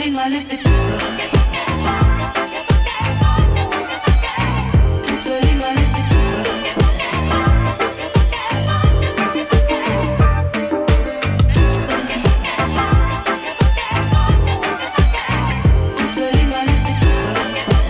il m'a laissé toute seule. Toute seule, il m'a laissé toute seule. Toute seule. Toute seule, il m'a laissé toute seule.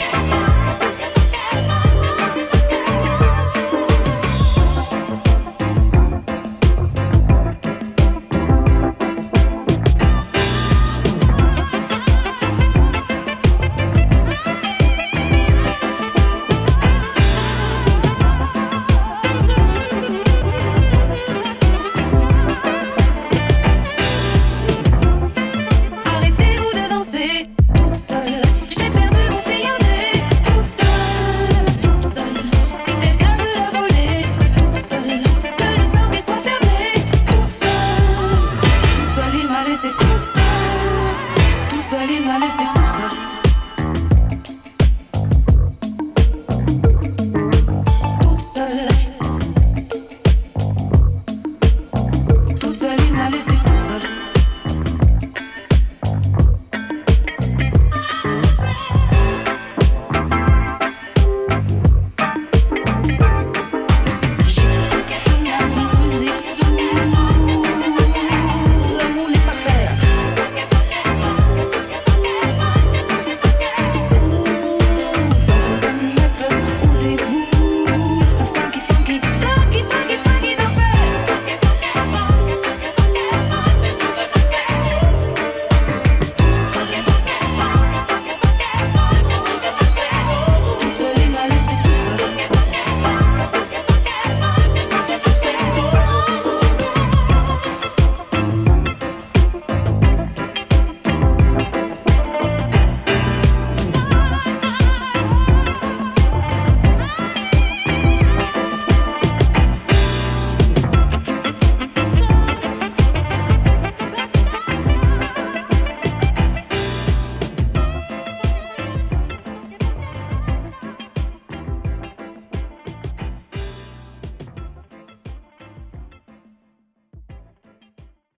Arrêtez-vous de danser, toute seule. J'ai perdu mon fiancé, toute seule. Si quelqu'un me l'a volé, toute seule. Que les sorties soient fermées, toute seule. Toute seule, il m'a laissé toute seule. Toute seule, il m'a laissé toute seule.